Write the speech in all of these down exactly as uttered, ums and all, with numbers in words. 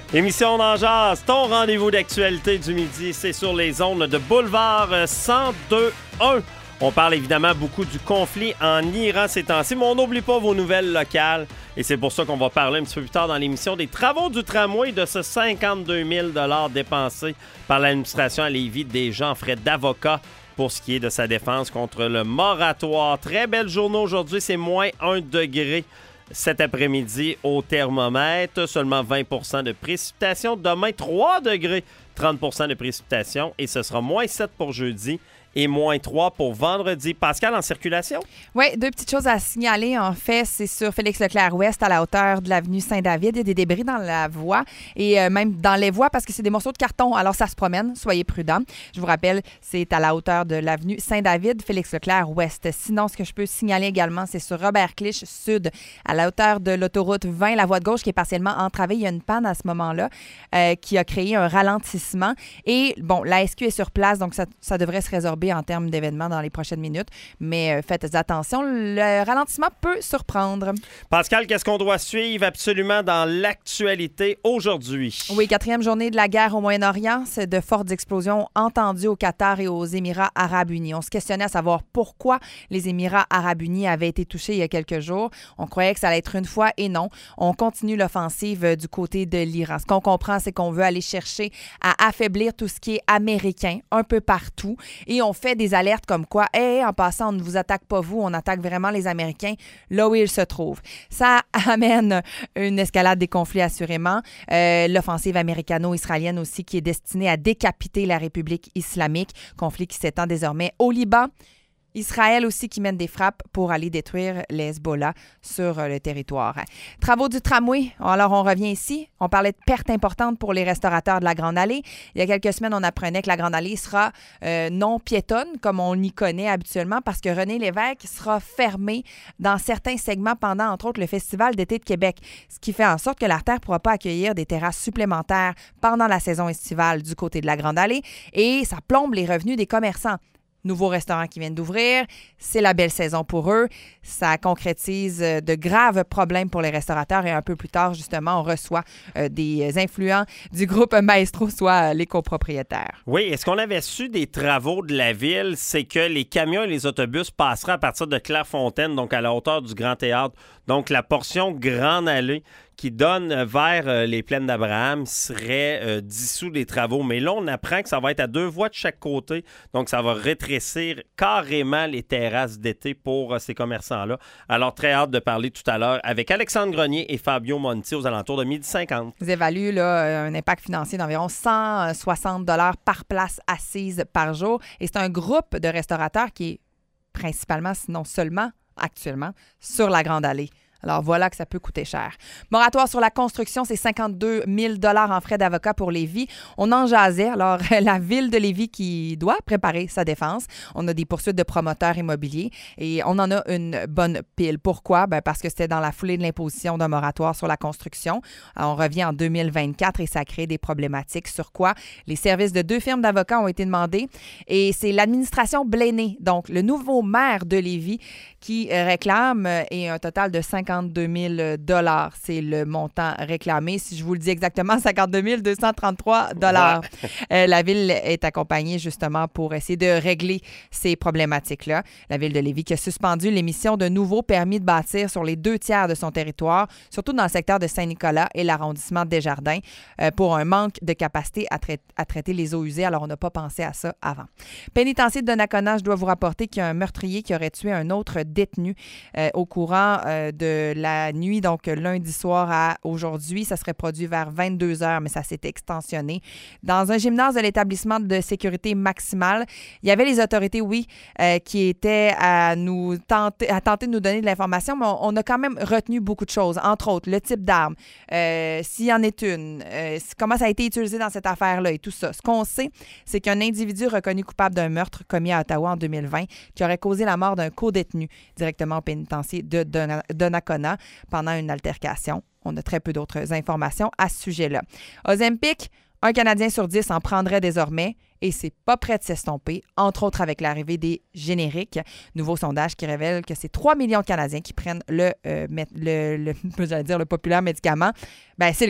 Émission d'En Jazz, ton rendez-vous d'actualité du midi, c'est sur les ondes de Boulevard cent deux un. On parle évidemment beaucoup du conflit en Iran ces temps-ci, mais on n'oublie pas vos nouvelles locales. Et c'est pour ça qu'on va parler un petit peu plus tard dans l'émission des travaux du tramway, de ce cinquante-deux mille dollars dépensés par l'administration à Lévis déjà en frais d'avocat pour ce qui est de sa défense contre le moratoire. Très belle journée aujourd'hui, c'est moins un degré. Cet après-midi, au thermomètre, seulement vingt pour cent de précipitations. Demain, trois degrés, trente pour cent de précipitations. Et ce sera moins sept pour jeudi et moins trois pour vendredi. Pascal, en circulation? Oui, deux petites choses à signaler. En fait, c'est sur Félix-Leclerc-Ouest, à la hauteur de l'avenue Saint-David. Il y a des débris dans la voie et euh, même dans les voies parce que c'est des morceaux de carton. Alors, ça se promène. Soyez prudents. Je vous rappelle, c'est à la hauteur de l'avenue Saint-David, Félix-Leclerc-Ouest. Sinon, ce que je peux signaler également, c'est sur Robert-Clich Sud, à la hauteur de l'autoroute vingt, la voie de gauche qui est partiellement entravée. Il y a une panne à ce moment-là euh, qui a créé un ralentissement. Et bon, la S Q est sur place, donc ça, ça devrait se résorber en termes d'événements dans les prochaines minutes. Mais euh, faites attention, le ralentissement peut surprendre. Pascal, qu'est-ce qu'on doit suivre absolument dans l'actualité aujourd'hui? Oui, quatrième journée de la guerre au Moyen-Orient. C'est de fortes explosions entendues au Qatar et aux Émirats arabes unis. On se questionnait à savoir pourquoi les Émirats arabes unis avaient été touchés il y a quelques jours. On croyait que ça allait être une fois et non. On continue l'offensive du côté de l'Iran. Ce qu'on comprend, c'est qu'on veut aller chercher à affaiblir tout ce qui est américain un peu partout. Et on fait des alertes comme quoi, hey, en passant, on ne vous attaque pas vous, on attaque vraiment les Américains là où ils se trouvent. Ça amène une escalade des conflits assurément. Euh, l'offensive américano-israélienne aussi qui est destinée à décapiter la République islamique, conflit qui s'étend désormais au Liban. Israël aussi qui mène des frappes pour aller détruire les Hezbollah sur le territoire. Travaux du tramway. Alors, on revient ici. On parlait de pertes importantes pour les restaurateurs de la Grande Allée. Il y a quelques semaines, on apprenait que la Grande Allée sera euh, non piétonne, comme on y connaît habituellement, parce que René Lévesque sera fermé dans certains segments pendant, entre autres, le Festival d'été de Québec, ce qui fait en sorte que l'artère ne pourra pas accueillir des terrasses supplémentaires pendant la saison estivale du côté de la Grande Allée et ça plombe les revenus des commerçants. Nouveaux restaurants qui viennent d'ouvrir, c'est la belle saison pour eux. Ça concrétise de graves problèmes pour les restaurateurs et un peu plus tard, justement, on reçoit euh, des influents du groupe Maestro, soit les copropriétaires. Oui, est-ce qu'on avait su des travaux de la ville? C'est que les camions et les autobus passeraient à partir de Clairefontaine, donc à la hauteur du Grand Théâtre. Donc la portion Grande Allée qui donne vers euh, les plaines d'Abraham serait euh, dissous des travaux. Mais là, on apprend que ça va être à deux voies de chaque côté. Donc, ça va rétrécir carrément les terrasses d'été pour euh, ces commerçants-là. Alors, très hâte de parler tout à l'heure avec Alexandre Grenier et Fabio Monti aux alentours de midi cinquante. Ils évaluent là, un impact financier d'environ cent soixante dollars par place assise par jour. Et c'est un groupe de restaurateurs qui est principalement, sinon seulement, actuellement, sur la Grande Allée. Alors voilà que ça peut coûter cher. Moratoire sur la construction, c'est cinquante-deux mille dollars en frais d'avocat pour Lévis. On en jasait. Alors, la ville de Lévis qui doit préparer sa défense. On a des poursuites de promoteurs immobiliers et on en a une bonne pile. Pourquoi? Ben parce que c'était dans la foulée de l'imposition d'un moratoire sur la construction. Alors, on revient en deux mille vingt-quatre et ça crée des problématiques. Sur quoi? Les services de deux firmes d'avocats ont été demandés et c'est l'administration Blaney, donc le nouveau maire de Lévis, qui réclame et un total de cinquante-deux mille dollars. C'est le montant réclamé. Si je vous le dis exactement, cinquante-deux mille deux cent trente-trois dollars. Ouais. Euh, la ville est accompagnée justement pour essayer de régler ces problématiques-là. La ville de Lévis qui a suspendu l'émission de nouveaux permis de bâtir sur les deux tiers de son territoire, surtout dans le secteur de Saint-Nicolas et l'arrondissement des Jardins, euh, pour un manque de capacité à, trai- à traiter les eaux usées. Alors, on n'a pas pensé à ça avant. Pénitencier de Donnacona, je dois vous rapporter qu'il y a un meurtrier qui aurait tué un autre détenu euh, au courant euh, de la nuit, donc lundi soir à aujourd'hui. Ça serait produit vers vingt-deux heures, mais ça s'est extensionné. Dans un gymnase de l'établissement de sécurité maximale, il y avait les autorités, oui, euh, qui étaient à nous tenter, à tenter de nous donner de l'information, mais on, on a quand même retenu beaucoup de choses, entre autres le type d'arme, euh, s'il y en est une, euh, comment ça a été utilisé dans cette affaire-là et tout ça. Ce qu'on sait, c'est qu'un individu reconnu coupable d'un meurtre commis à Ottawa en deux mille vingt qui aurait causé la mort d'un co-détenu directement au pénitencier de Donnacona pendant une altercation. On a très peu d'autres informations à ce sujet-là. Ozempic, un Canadien sur dix en prendrait désormais et c'est pas prêt de s'estomper, entre autres avec l'arrivée des génériques. Nouveau sondage qui révèle que c'est trois millions de Canadiens qui prennent le, euh, le, le, j'allais dire le populaire médicament. Ben c'est le cas.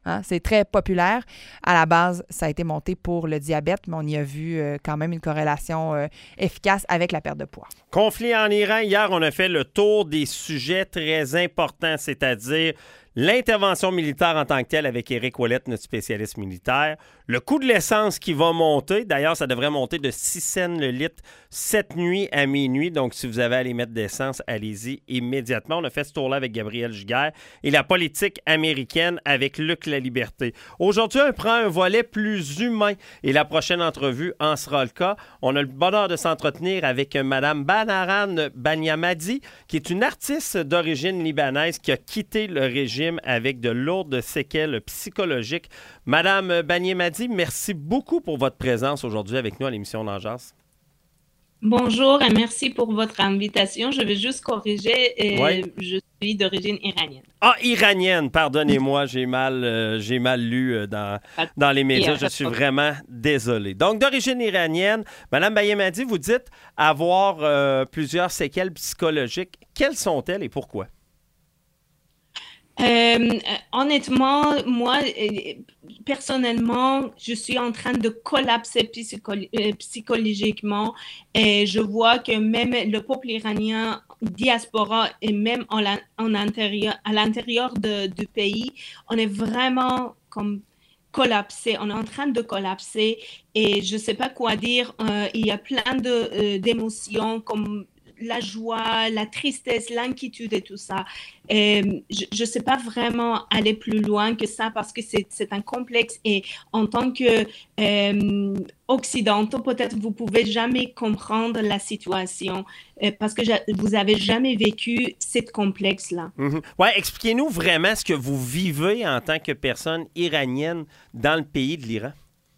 Hein? C'est très populaire. À la base, ça a été monté pour le diabète, mais on y a vu euh, quand même une corrélation euh, efficace avec la perte de poids. Conflit en Iran. Hier, on a fait le tour des sujets très importants, c'est-à-dire l'intervention militaire en tant que telle avec Éric Ouellette, notre spécialiste militaire. Le coût de l'essence qui va monter. D'ailleurs, ça devrait monter de six cents le litre cette nuit à minuit. Donc, si vous avez à aller mettre d'essence, allez-y immédiatement. On a fait ce tour-là avec Gabriel Giguère et la politique américaine avec Luc Laliberté. Aujourd'hui, on prend un volet plus humain et la prochaine entrevue en sera le cas. On a le bonheur de s'entretenir avec Mme Banaran Baniamadi, qui est une artiste d'origine libanaise qui a quitté le régime avec de lourdes séquelles psychologiques. Madame Baniamadi, merci beaucoup pour votre présence aujourd'hui avec nous à l'émission Dans Jazz. Bonjour et merci pour votre invitation. Je vais juste corriger, euh, ouais. je suis d'origine iranienne. Ah, iranienne, pardonnez-moi, j'ai mal, euh, j'ai mal lu euh, dans, dans les médias, je suis vraiment désolé. Donc, d'origine iranienne, Madame Baniamadi, vous dites avoir euh, plusieurs séquelles psychologiques. Quelles sont-elles et pourquoi? Euh, honnêtement, moi, euh, personnellement, je suis en train de collapser psycho- euh, psychologiquement et je vois que même le peuple iranien, diaspora et même en, la, en intérieur, à l'intérieur de, du pays, on est vraiment comme collapsé, on est en train de collapser et je ne sais pas quoi dire. Euh, il y a plein de, euh, d'émotions comme la joie, la tristesse, l'inquiétude et tout ça. Et je ne sais pas vraiment aller plus loin que ça parce que c'est, c'est un complexe et en tant qu'occidentaux, euh, peut-être vous ne pouvez jamais comprendre la situation euh, parce que vous n'avez jamais vécu cette complexe-là. Mm-hmm. Ouais, expliquez-nous vraiment ce que vous vivez en tant que personne iranienne dans le pays de l'Iran.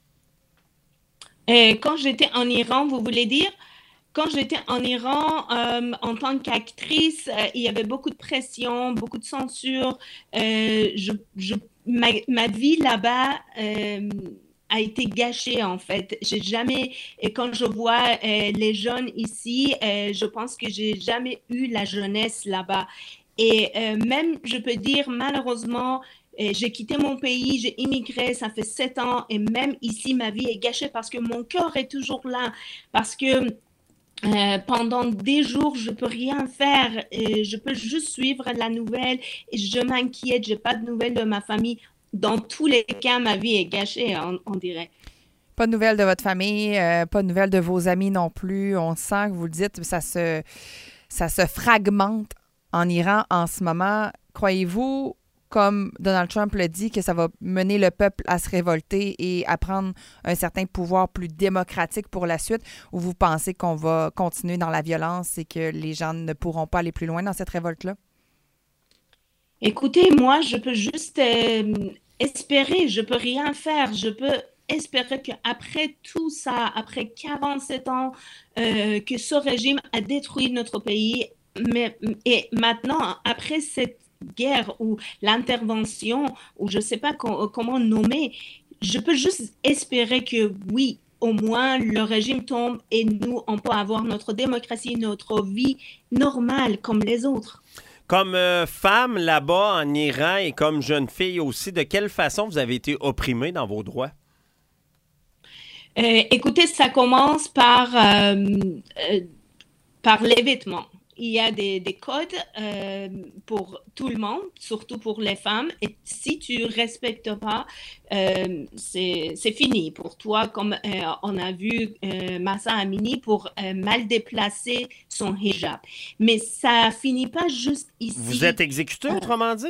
Euh, quand j'étais en Iran, vous voulez dire? Quand j'étais en Iran, euh, en tant qu'actrice, euh, il y avait beaucoup de pression, beaucoup de censure. Euh, je, je, ma, ma vie là-bas euh, a été gâchée, en fait. J'ai jamais, et quand je vois euh, les jeunes ici, euh, je pense que j'ai jamais eu la jeunesse là-bas. Et euh, même, je peux dire, malheureusement, euh, j'ai quitté mon pays, j'ai immigré, ça fait sept ans, et même ici, ma vie est gâchée parce que mon cœur est toujours là, parce que Euh, pendant des jours, je peux rien faire. Et je peux juste suivre la nouvelle et je m'inquiète. J'ai pas de nouvelles de ma famille. Dans tous les cas, ma vie est gâchée, on, on dirait. Pas de nouvelles de votre famille, euh, pas de nouvelles de vos amis non plus. On sent que vous le dites, ça se, ça se fragmente en Iran en ce moment. Croyez-vous, comme Donald Trump le dit, que ça va mener le peuple à se révolter et à prendre un certain pouvoir plus démocratique pour la suite, ou vous pensez qu'on va continuer dans la violence et que les gens ne pourront pas aller plus loin dans cette révolte-là? Écoutez, moi, je peux juste euh, espérer, je peux rien faire, je peux espérer qu'après tout ça, après quarante-sept ans, euh, que ce régime a détruit notre pays, mais, et maintenant, après cette guerre ou l'intervention, ou je ne sais pas com- comment nommer, je peux juste espérer que oui, au moins le régime tombe et nous, on peut avoir notre démocratie, notre vie normale comme les autres. Comme euh, femme là-bas en Iran et comme jeune fille aussi, de quelle façon vous avez été opprimée dans vos droits? Euh, écoutez, ça commence par, euh, euh, par les vêtements. Il y a des, des codes euh, pour tout le monde, surtout pour les femmes. Et si tu ne respectes pas, euh, c'est, c'est fini pour toi. Comme euh, on a vu euh, Mahsa Amini pour euh, mal déplacer son hijab. Mais ça finit pas juste ici. Vous êtes exécuté, autrement dit?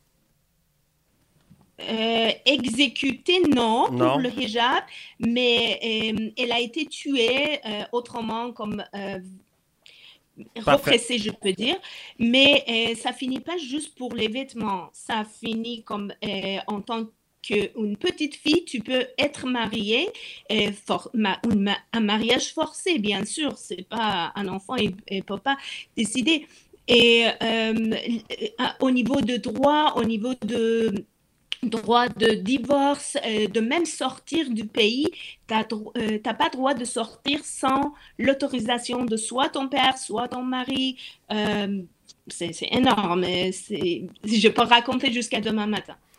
Euh, exécutée, non, non, pour le hijab, mais euh, elle a été tuée euh, autrement comme... Euh, repressé, je peux dire, mais euh, ça finit pas juste pour les vêtements, ça finit comme euh, en tant qu'une petite fille, tu peux être mariée, euh, for- ma- un, un mariage forcé, bien sûr, c'est pas un enfant, il ne peut pas décider. Et euh, au niveau de droit, au niveau de droit de divorce, euh, de même sortir du pays, tu n'as euh, pas droit de sortir sans l'autorisation de soit ton père, soit ton mari. Euh, c'est, c'est énorme. C'est, je peux raconter jusqu'à demain matin.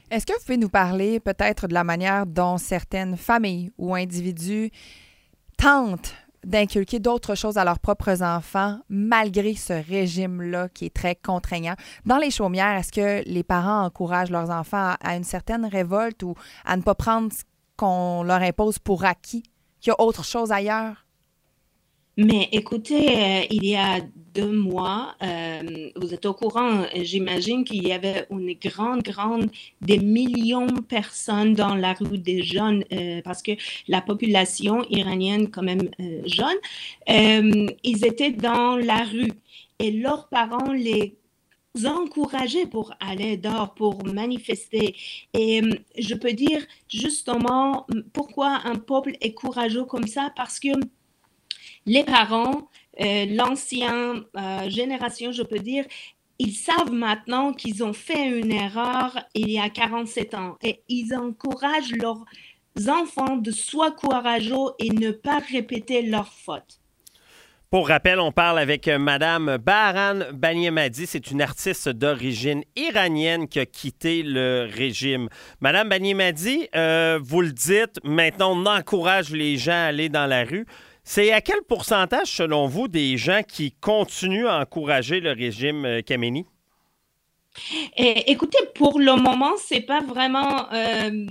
Est-ce que vous pouvez nous parler peut-être de la manière dont certaines familles ou individus tentent d'inculquer d'autres choses à leurs propres enfants malgré ce régime-là qui est très contraignant? Dans les chaumières, est-ce que les parents encouragent leurs enfants à, à une certaine révolte ou à ne pas prendre ce qu'on leur impose pour acquis, qu'il y a autre chose ailleurs? Mais écoutez, euh, il y a deux mois, euh, vous êtes au courant, j'imagine qu'il y avait une grande, grande, des millions de personnes dans la rue, des jeunes, euh, parce que la population iranienne, quand même euh, jeune, euh, ils étaient dans la rue et leurs parents les encourageaient pour aller dehors, pour manifester. Et euh, je peux dire justement pourquoi un peuple est courageux comme ça, parce que les parents, euh, l'ancienne euh, génération, je peux dire, ils savent maintenant qu'ils ont fait une erreur il y a quarante-sept ans et ils encouragent leurs enfants de soient courageux et ne pas répéter leurs fautes. Pour rappel, on parle avec Mme Bahran Baniemadi. C'est une artiste d'origine iranienne qui a quitté le régime. Mme Baniemadi, euh, vous le dites, maintenant on encourage les gens à aller dans la rue. C'est à quel pourcentage, selon vous, des gens qui continuent à encourager le régime Khamenei? Et, écoutez, pour le moment, c'est pas vraiment, euh,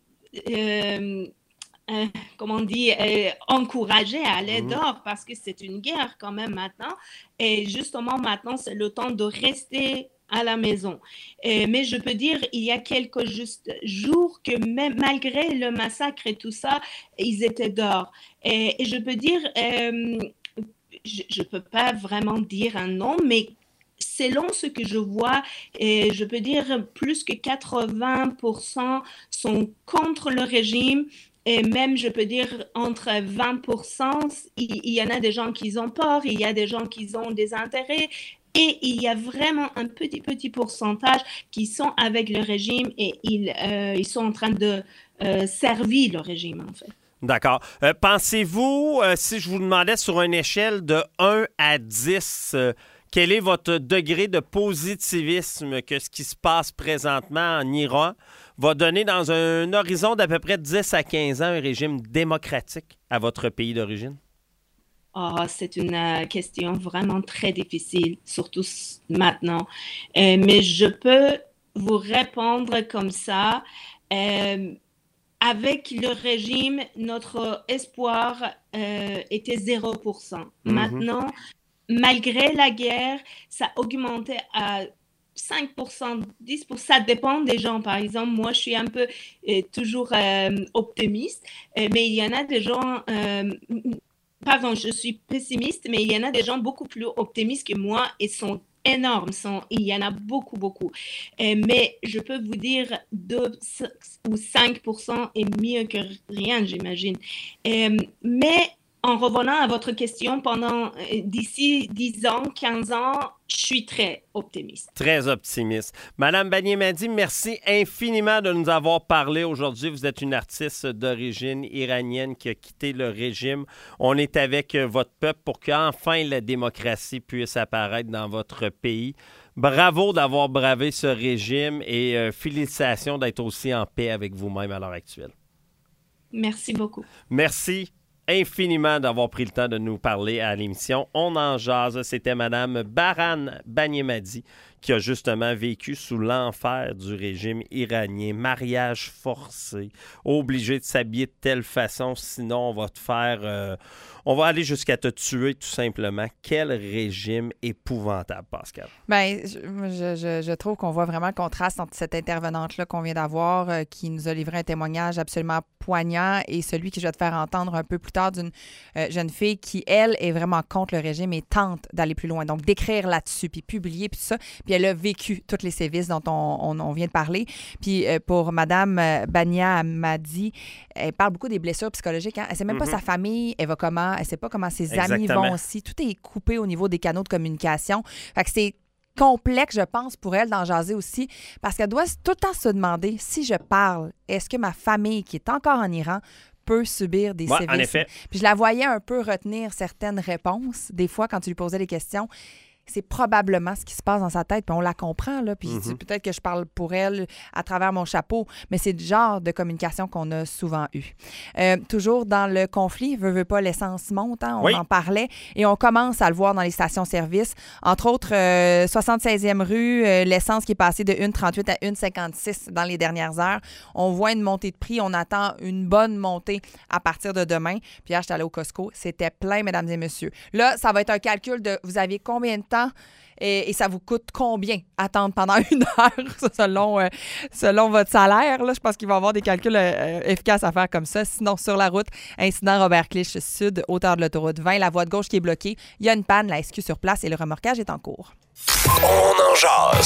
euh, euh, comment on dit, euh, encouragé à aller Mmh. dehors parce que c'est une guerre quand même maintenant. Et justement, maintenant, c'est le temps de rester à la maison. Euh, mais je peux dire, il y a quelques juste jours que même malgré le massacre et tout ça, ils étaient dehors. Et, et je peux dire, euh, je ne peux pas vraiment dire un nom, mais selon ce que je vois, euh, je peux dire plus que quatre-vingts pour cent sont contre le régime. Et même, je peux dire, entre vingt pour cent, il, il y en a des gens qui ont peur, il y a des gens qui ont des intérêts. Et il y a vraiment un petit, petit pourcentage qui sont avec le régime et ils, euh, ils sont en train de euh, servir le régime, en fait. D'accord. Euh, pensez-vous, euh, si je vous demandais sur une échelle de un à dix, euh, quel est votre degré de positivisme que ce qui se passe présentement en Iran va donner dans un horizon d'à peu près dix à quinze ans un régime démocratique à votre pays d'origine? Oh, c'est une euh, question vraiment très difficile, surtout s- maintenant. Euh, mais je peux vous répondre comme ça. Euh, avec le régime, notre espoir euh, était zéro pour cent. Mhm. Maintenant, malgré la guerre, ça a augmenté à cinq pour cent, dix pour cent, ça dépend des gens. Par exemple, moi, je suis un peu euh, toujours euh, optimiste, euh, mais il y en a des gens... euh, Pardon, je suis pessimiste, mais il y en a des gens beaucoup plus optimistes que moi et sont énormes. Sont, il y en a beaucoup, beaucoup. Euh, mais je peux vous dire deux ou cinq pour cent est mieux que rien, j'imagine. Euh, mais en revenant à votre question, pendant euh, d'ici dix ans, quinze ans, je suis très optimiste. Très optimiste. Madame Baniemadi, merci infiniment de nous avoir parlé aujourd'hui. Vous êtes une artiste d'origine iranienne qui a quitté le régime. On est avec votre peuple pour qu'enfin la démocratie puisse apparaître dans votre pays. Bravo d'avoir bravé ce régime et euh, félicitations d'être aussi en paix avec vous-même à l'heure actuelle. Merci beaucoup. Merci infiniment d'avoir pris le temps de nous parler à l'émission. On en jase. C'était Mme Bahran Baniemadi qui a justement vécu sous l'enfer du régime iranien. Mariage forcé, obligé de s'habiller de telle façon, sinon on va te faire... Euh, on va aller jusqu'à te tuer tout simplement. Quel régime épouvantable, Pascal. Bien, je, je, je trouve qu'on voit vraiment le contraste entre cette intervenante-là qu'on vient d'avoir, euh, qui nous a livré un témoignage absolument poignant, et celui que je vais te faire entendre un peu plus tard d'une euh, jeune fille qui, elle, est vraiment contre le régime et tente d'aller plus loin. Donc, d'écrire là-dessus, puis publier, puis tout ça. Puis elle a vécu tous les sévices dont on, on, on vient de parler. Puis euh, pour Mme Baniemadi, elle parle beaucoup des blessures psychologiques. Hein? Elle ne sait même pas Mm-hmm. sa famille, elle va comment, elle ne sait pas comment ses Exactement. amis vont aussi. Tout est coupé au niveau des canaux de communication. Fait que c'est complexe, je pense, pour elle d'en jaser aussi, parce qu'elle doit tout le temps se demander, si je parle, est-ce que ma famille qui est encore en Iran peut subir des Ouais, sévices? en effet. Puis je la voyais un peu retenir certaines réponses, des fois, quand tu lui posais des questions. c'est probablement ce qui se passe dans sa tête, puis on la comprend, là, puis Mm-hmm. peut-être que je parle pour elle à travers mon chapeau, mais c'est le genre de communication qu'on a souvent eu. Euh, toujours dans le conflit, veut, veut pas, l'essence monte, hein, on Oui. en parlait, et on commence à le voir dans les stations-service. Entre autres, euh, soixante-seizième rue, euh, l'essence qui est passée de un virgule trente-huit à un virgule cinquante-six dans les dernières heures. On voit une montée de prix, on attend une bonne montée à partir de demain. Puis hier, j'étais allée au Costco, c'était plein, mesdames et messieurs. Là, ça va être un calcul de vous avez combien de temps et, et ça vous coûte combien attendre pendant une heure selon, euh, selon votre salaire. Là, je pense qu'il va y avoir des calculs euh, efficaces à faire comme ça. Sinon, sur la route, incident Robert Clich Sud, hauteur de l'autoroute vingt, la voie de gauche qui est bloquée. Il y a une panne, la S Q sur place et le remorquage est en cours. On en jase.